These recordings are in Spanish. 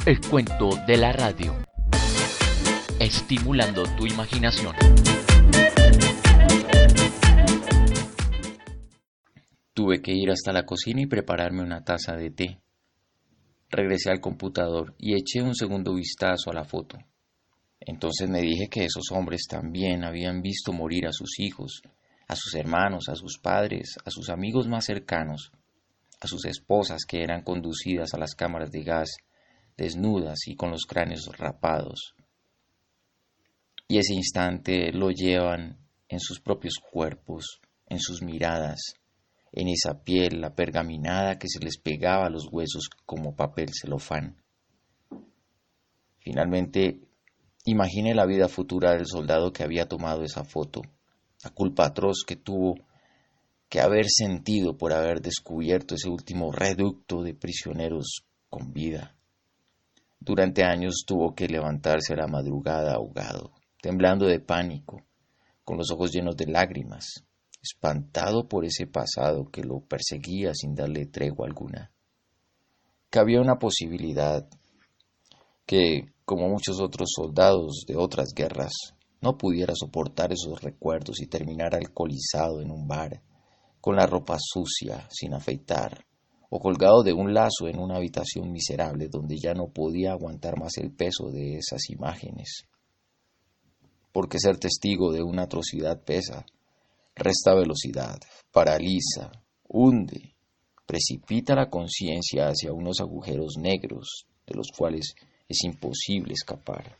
El cuento de la radio, estimulando tu imaginación. Tuve que ir hasta la cocina y prepararme una taza de té. Regresé al computador y eché un segundo vistazo a la foto. Entonces me dije que esos hombres también habían visto morir a sus hijos, a sus hermanos, a sus padres, a sus amigos más cercanos, a sus esposas que eran conducidas a las cámaras de gas, desnudas y con los cráneos rapados. Y ese instante lo llevan en sus propios cuerpos, en sus miradas, en esa piel apergaminada que se les pegaba a los huesos como papel celofán. Finalmente, imaginé la vida futura del soldado que había tomado esa foto, la culpa atroz que tuvo que haber sentido por haber descubierto ese último reducto de prisioneros con vida. Durante años tuvo que levantarse a la madrugada ahogado, temblando de pánico, con los ojos llenos de lágrimas, espantado por ese pasado que lo perseguía sin darle tregua alguna. Que había una posibilidad que, como muchos otros soldados de otras guerras, no pudiera soportar esos recuerdos y terminar alcoholizado en un bar, con la ropa sucia, sin afeitar, o colgado de un lazo en una habitación miserable donde ya no podía aguantar más el peso de esas imágenes. Porque ser testigo de una atrocidad pesa, resta velocidad, paraliza, hunde, precipita la conciencia hacia unos agujeros negros de los cuales es imposible escapar.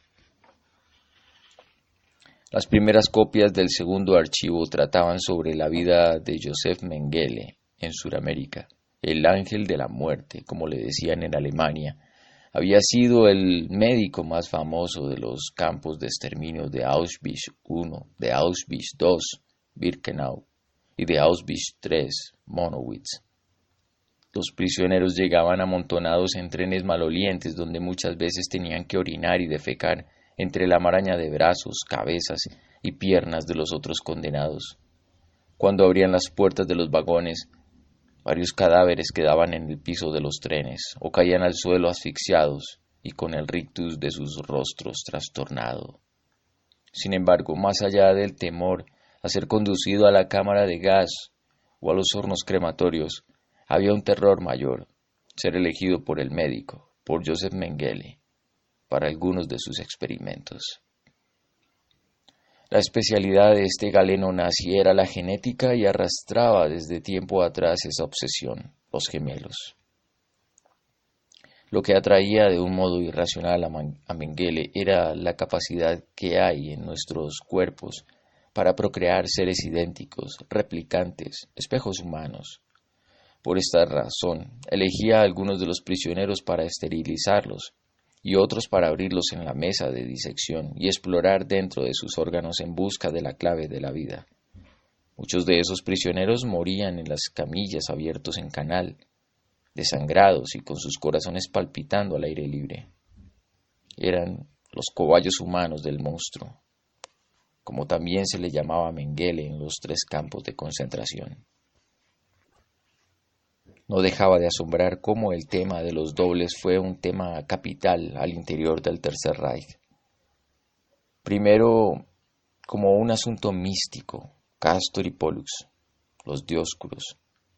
Las primeras copias del segundo archivo trataban sobre la vida de Joseph Mengele en Sudamérica. El ángel de la muerte, como le decían en Alemania, había sido el médico más famoso de los campos de exterminio de Auschwitz I, de Auschwitz II, Birkenau, y de Auschwitz III, Monowitz. Los prisioneros llegaban amontonados en trenes malolientes donde muchas veces tenían que orinar y defecar entre la maraña de brazos, cabezas y piernas de los otros condenados. Cuando abrían las puertas de los vagones, varios cadáveres quedaban en el piso de los trenes o caían al suelo asfixiados y con el rictus de sus rostros trastornado. Sin embargo, más allá del temor a ser conducido a la cámara de gas o a los hornos crematorios, había un terror mayor, ser elegido por el médico, por Joseph Mengele, para algunos de sus experimentos. La especialidad de este galeno nazi era la genética y arrastraba desde tiempo atrás esa obsesión, los gemelos. Lo que atraía de un modo irracional a Mengele era la capacidad que hay en nuestros cuerpos para procrear seres idénticos, replicantes, espejos humanos. Por esta razón, elegía a algunos de los prisioneros para esterilizarlos y otros para abrirlos en la mesa de disección y explorar dentro de sus órganos en busca de la clave de la vida. Muchos de esos prisioneros morían en las camillas abiertos en canal, desangrados y con sus corazones palpitando al aire libre. Eran los cobayos humanos del monstruo, como también se le llamaba a Mengele en los 3 campos de concentración. No dejaba de asombrar cómo el tema de los dobles fue un tema capital al interior del Tercer Reich. Primero, como un asunto místico, Castor y Pollux, los Dioscuros.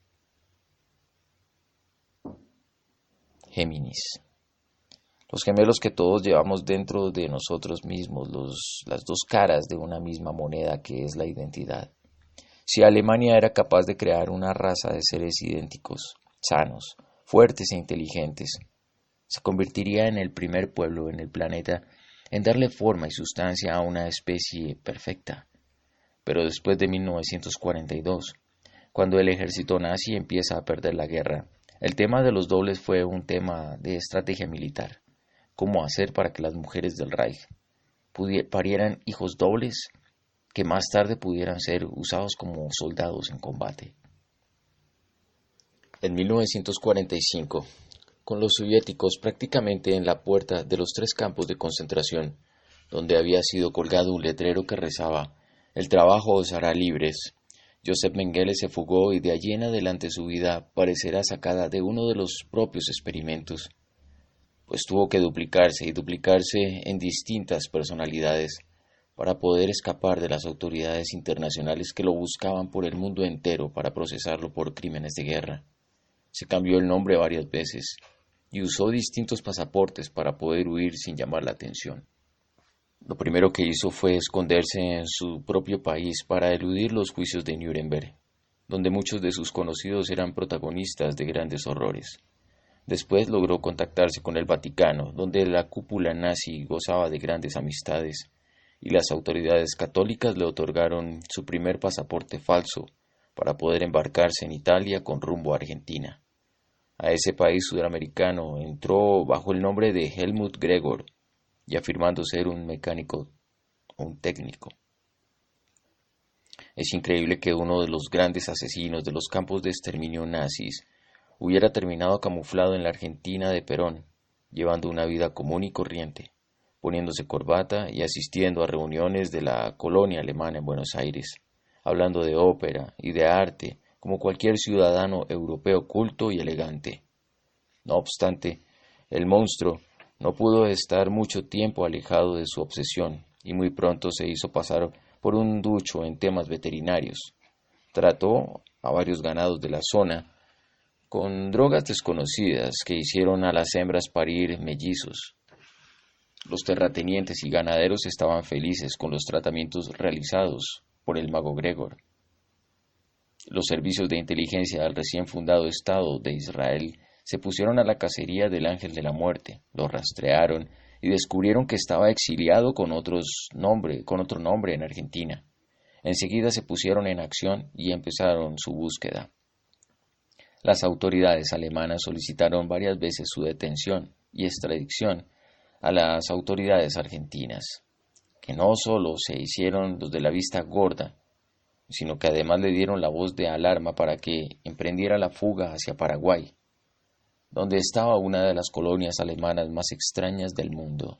Géminis, los gemelos que todos llevamos dentro de nosotros mismos, las dos caras de una misma moneda que es la identidad. Si Alemania era capaz de crear una raza de seres idénticos, sanos, fuertes e inteligentes, se convertiría en el primer pueblo en el planeta en darle forma y sustancia a una especie perfecta. Pero después de 1942, cuando el ejército nazi empieza a perder la guerra, el tema de los dobles fue un tema de estrategia militar. ¿Cómo hacer para que las mujeres del Reich parieran hijos dobles que más tarde pudieran ser usados como soldados en combate? En 1945, con los soviéticos prácticamente en la puerta de los 3 campos de concentración, donde había sido colgado un letrero que rezaba «El trabajo os hará libres», Joseph Mengele se fugó y de allí en adelante su vida parecerá sacada de uno de los propios experimentos. pues tuvo que duplicarse y duplicarse en distintas personalidades para poder escapar de las autoridades internacionales que lo buscaban por el mundo entero para procesarlo por crímenes de guerra. Se cambió el nombre varias veces y usó distintos pasaportes para poder huir sin llamar la atención. Lo primero que hizo fue esconderse en su propio país para eludir los juicios de Nuremberg, donde muchos de sus conocidos eran protagonistas de grandes horrores. Después logró contactarse con el Vaticano, donde la cúpula nazi gozaba de grandes amistades, y las autoridades católicas le otorgaron su primer pasaporte falso para poder embarcarse en Italia con rumbo a Argentina. A ese país sudamericano entró bajo el nombre de Helmut Gregor y afirmando ser un mecánico o un técnico. Es increíble que uno de los grandes asesinos de los campos de exterminio nazis hubiera terminado camuflado en la Argentina de Perón, llevando una vida común y corriente, poniéndose corbata y asistiendo a reuniones de la colonia alemana en Buenos Aires, hablando de ópera y de arte como cualquier ciudadano europeo culto y elegante. No obstante, el monstruo no pudo estar mucho tiempo alejado de su obsesión y muy pronto se hizo pasar por un ducho en temas veterinarios. Trató a varios ganados de la zona con drogas desconocidas que hicieron a las hembras parir mellizos. Los terratenientes y ganaderos estaban felices con los tratamientos realizados por el mago Gregor. Los servicios de inteligencia del recién fundado Estado de Israel se pusieron a la cacería del ángel de la muerte, lo rastrearon y descubrieron que estaba exiliado con otro nombre en Argentina. Enseguida se pusieron en acción y empezaron su búsqueda. Las autoridades alemanas solicitaron varias veces su detención y extradición a las autoridades argentinas, que no solo se hicieron los de la vista gorda, sino que además le dieron la voz de alarma para que emprendiera la fuga hacia Paraguay, donde estaba una de las colonias alemanas más extrañas del mundo.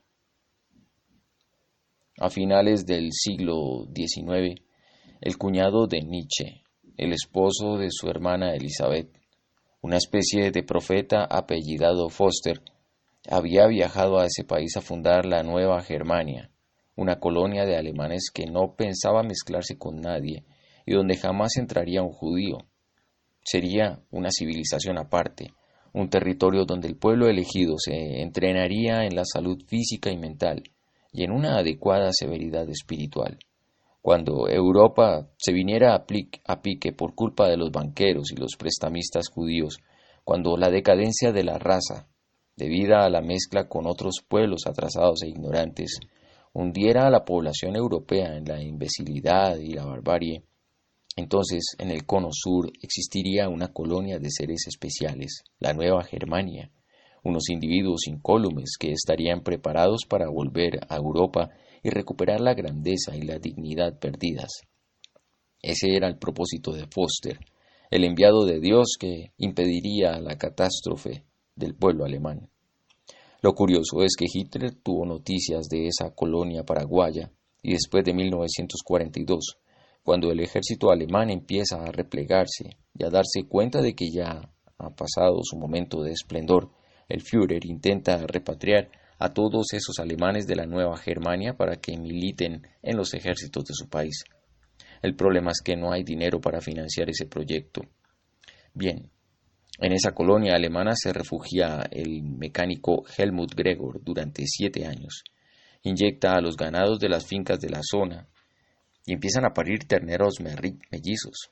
A finales del siglo XIX, el cuñado de Nietzsche, el esposo de su hermana Elizabeth, una especie de profeta apellidado Foster, había viajado a ese país a fundar la Nueva Germania, una colonia de alemanes que no pensaba mezclarse con nadie y donde jamás entraría un judío. Sería una civilización aparte, un territorio donde el pueblo elegido se entrenaría en la salud física y mental y en una adecuada severidad espiritual. Cuando Europa se viniera a pique por culpa de los banqueros y los prestamistas judíos, cuando la decadencia de la raza, debida a la mezcla con otros pueblos atrasados e ignorantes, hundiera a la población europea en la imbecilidad y la barbarie, entonces en el cono sur existiría una colonia de seres especiales, la Nueva Germania, unos individuos incólumes que estarían preparados para volver a Europa y recuperar la grandeza y la dignidad perdidas. Ese era el propósito de Foster, el enviado de Dios que impediría la catástrofe del pueblo alemán. Lo curioso es que Hitler tuvo noticias de esa colonia paraguaya y después de 1942, cuando el ejército alemán empieza a replegarse y a darse cuenta de que ya ha pasado su momento de esplendor, el Führer intenta repatriar a todos esos alemanes de la Nueva Germania para que militen en los ejércitos de su país. El problema es que no hay dinero para financiar ese proyecto. Bien, en esa colonia alemana se refugia el mecánico Helmut Gregor durante 7 años. Inyecta a los ganados de las fincas de la zona y empiezan a parir terneros mellizos.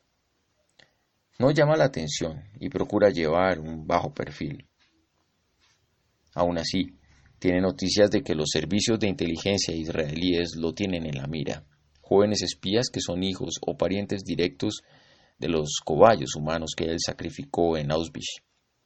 No llama la atención y procura llevar un bajo perfil. Aún así, tiene noticias de que los servicios de inteligencia israelíes lo tienen en la mira. Jóvenes espías que son hijos o parientes directos de los cobayos humanos que él sacrificó en Auschwitz.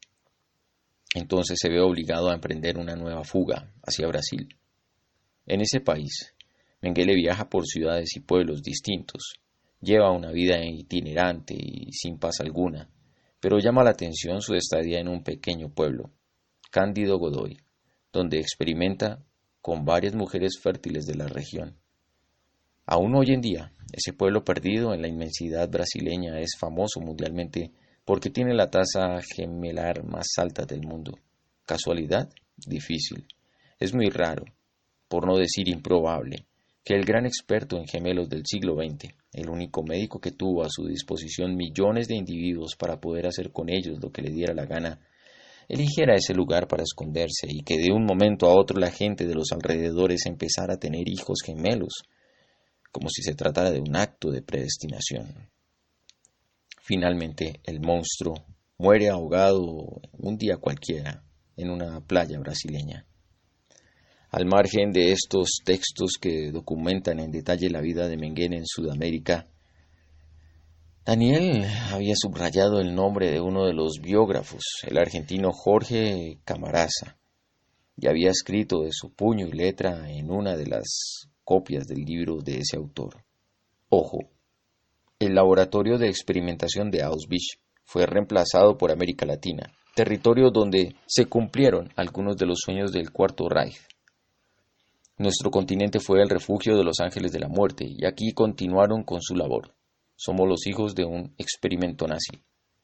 Entonces se ve obligado a emprender una nueva fuga hacia Brasil. En ese país, Mengele viaja por ciudades y pueblos distintos. Lleva una vida itinerante y sin paz alguna, pero llama la atención su estadía en un pequeño pueblo, Cándido Godoy, donde experimenta con varias mujeres fértiles de la región. Aún hoy en día, ese pueblo perdido en la inmensidad brasileña es famoso mundialmente porque tiene la tasa gemelar más alta del mundo. ¿Casualidad? difícil. Es muy raro, por no decir improbable, que el gran experto en gemelos del siglo XX, el único médico que tuvo a su disposición millones de individuos para poder hacer con ellos lo que le diera la gana, eligiera ese lugar para esconderse y que de un momento a otro la gente de los alrededores empezara a tener hijos gemelos, como si se tratara de un acto de predestinación. Finalmente, el monstruo muere ahogado un día cualquiera en una playa brasileña. Al margen de estos textos que documentan en detalle la vida de Mengele en Sudamérica, Daniel había subrayado el nombre de uno de los biógrafos, el argentino Jorge Camarasa, y había escrito de su puño y letra en una de las copias del libro de ese autor. Ojo, el laboratorio de experimentación de Auschwitz fue reemplazado por América Latina, territorio donde se cumplieron algunos de los sueños del Cuarto Reich. Nuestro continente fue el refugio de los ángeles de la muerte, y aquí continuaron con su labor. Somos los hijos de un experimento nazi.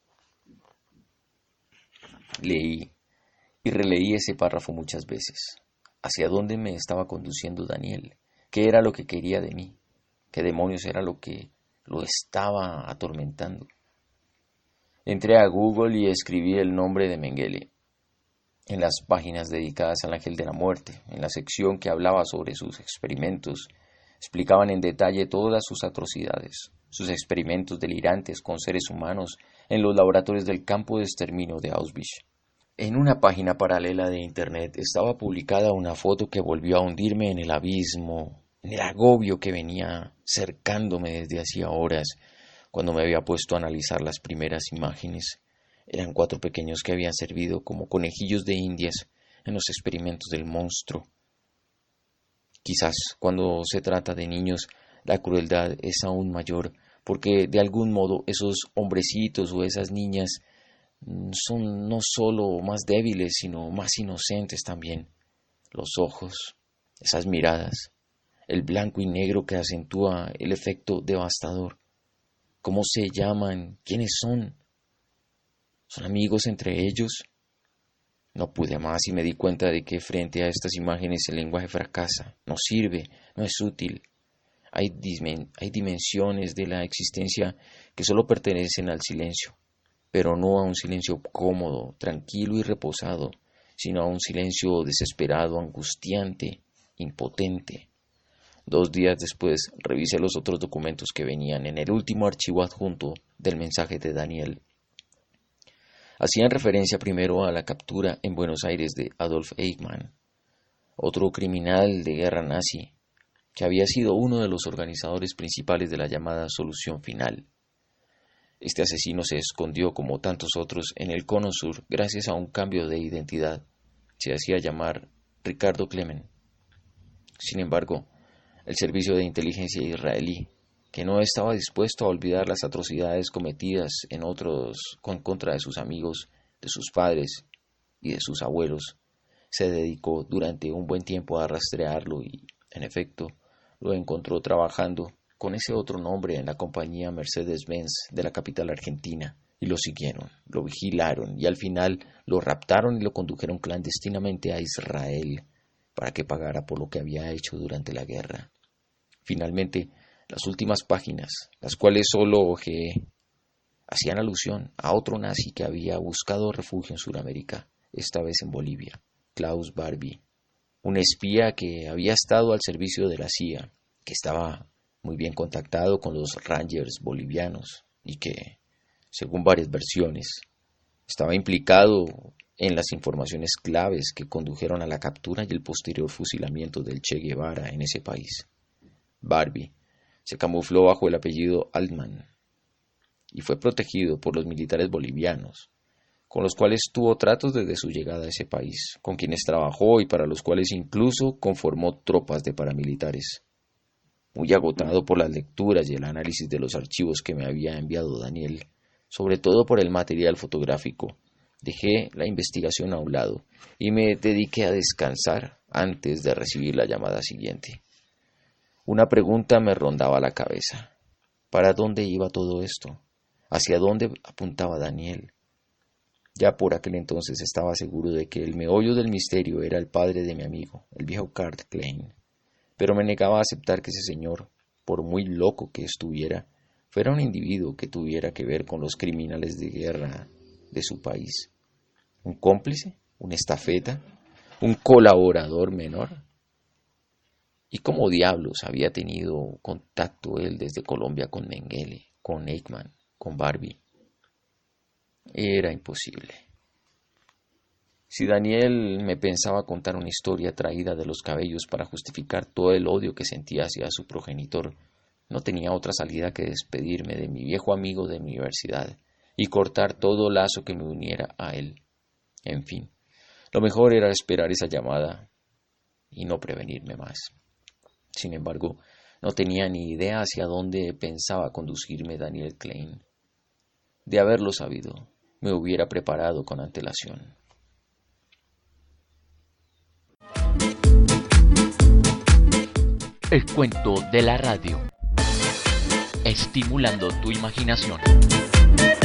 Leí y releí ese párrafo muchas veces. ¿Hacia dónde me estaba conduciendo Daniel? ¿Qué era lo que quería de mí? ¿Qué demonios era lo que lo estaba atormentando? Entré a Google y escribí el nombre de Mengele. En las páginas dedicadas al ángel de la muerte, en la sección que hablaba sobre sus experimentos, explicaban en detalle todas sus atrocidades, sus experimentos delirantes con seres humanos en los laboratorios del campo de exterminio de Auschwitz. En una página paralela de internet estaba publicada una foto que volvió a hundirme en el abismo, en el agobio que venía cercándome desde hacía horas, cuando me había puesto a analizar las primeras imágenes. Eran 4 pequeños que habían servido como conejillos de indias en los experimentos del monstruo. Quizás cuando se trata de niños la crueldad es aún mayor, porque de algún modo esos hombrecitos o esas niñas son no solo más débiles, sino más inocentes también. Los ojos, esas miradas, el blanco y negro que acentúa el efecto devastador. ¿Cómo se llaman? ¿Quiénes son? ¿Son amigos entre ellos? No pude más y me di cuenta de que frente a estas imágenes el lenguaje fracasa, no sirve, no es útil. Hay dimensiones de la existencia que solo pertenecen al silencio, pero no a un silencio cómodo, tranquilo y reposado, sino a un silencio desesperado, angustiante, impotente. 2 días después revisé los otros documentos que venían en el último archivo adjunto del mensaje de Daniel. Hacían referencia primero a la captura en Buenos Aires de Adolf Eichmann, otro criminal de guerra nazi, que había sido uno de los organizadores principales de la llamada Solución Final. Este asesino se escondió, como tantos otros, en el Cono Sur gracias a un cambio de identidad. Se hacía llamar Ricardo Klement. Sin embargo, el servicio de inteligencia israelí, que no estaba dispuesto a olvidar las atrocidades cometidas en otros contra de sus amigos, de sus padres y de sus abuelos, se dedicó durante un buen tiempo a rastrearlo y, en efecto, lo encontró trabajando con ese otro nombre en la compañía Mercedes-Benz de la capital argentina, y lo siguieron, lo vigilaron y al final lo raptaron y lo condujeron clandestinamente a Israel para que pagara por lo que había hecho durante la guerra. Finalmente, las últimas páginas, las cuales solo ojeé, hacían alusión a otro nazi que había buscado refugio en Sudamérica, esta vez en Bolivia, Klaus Barbie, un espía que había estado al servicio de la CIA, que estaba muy bien contactado con los Rangers bolivianos y que, según varias versiones, estaba implicado en las informaciones claves que condujeron a la captura y el posterior fusilamiento del Che Guevara en ese país. Barbie se camufló bajo el apellido Altman y fue protegido por los militares bolivianos, con los cuales tuvo tratos desde su llegada a ese país, con quienes trabajó y para los cuales incluso conformó tropas de paramilitares. Muy agotado por las lecturas y el análisis de los archivos que me había enviado Daniel, sobre todo por el material fotográfico, dejé la investigación a un lado y me dediqué a descansar antes de recibir la llamada siguiente. Una pregunta me rondaba la cabeza. ¿Para dónde iba todo esto? ¿Hacia dónde apuntaba Daniel? Ya por aquel entonces estaba seguro de que el meollo del misterio era el padre de mi amigo, el viejo Kurt Klein, pero me negaba a aceptar que ese señor, por muy loco que estuviera, fuera un individuo que tuviera que ver con los criminales de guerra de su país. ¿Un cómplice? ¿Un estafeta? ¿Un colaborador menor? ¿Y cómo diablos había tenido contacto él desde Colombia con Mengele, con Eichmann, con Barbie? Era imposible. Si Daniel me pensaba contar una historia traída de los cabellos para justificar todo el odio que sentía hacia su progenitor, no tenía otra salida que despedirme de mi viejo amigo de mi universidad y cortar todo lazo que me uniera a él. En fin, lo mejor era esperar esa llamada y no prevenirme más. Sin embargo, no tenía ni idea hacia dónde pensaba conducirme Daniel Klein. De haberlo sabido, me hubiera preparado con antelación. El cuento de la radio. Estimulando tu imaginación.